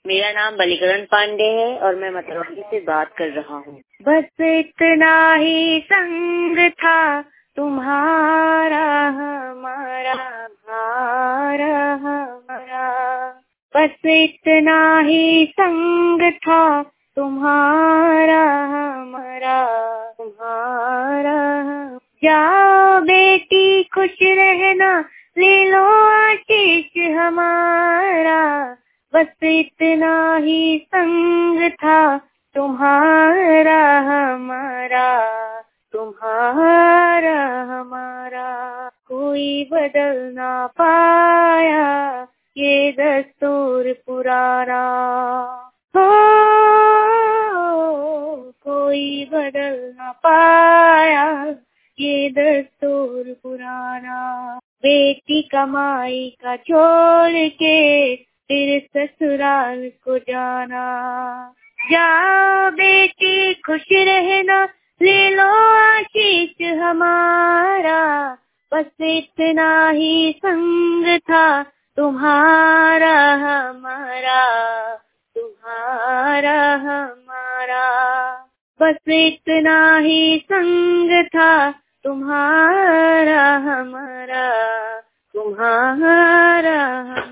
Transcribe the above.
मेरा नाम बलिकरण पांडे है और मैं मतरवाली से बात कर रहा हूँ। बस इतना ही संग था तुम्हारा हमारा, हमारा। बस इतना ही संग था तुम्हारा हमारा, तुम्हारा। जाओ बेटी खुश रहना, ले लो आशीष हमारा। बस इतना ही संग था तुम्हारा हमारा, तुम्हारा हमारा। कोई बदल ना पाया ये दस्तूर पुराना, हो कोई बदल ना पाया ये दस्तूर पुराना। बेटी कमाई का छोड़ के फिर ससुराल को जाना। जाओ बेटी खुश रहना, ले लो आशीष हमारा। बस इतना ही संग था तुम्हारा हमारा, तुम्हारा हमारा। बस इतना ही संग था तुम्हारा हमारा, तुम्हारा हमारा।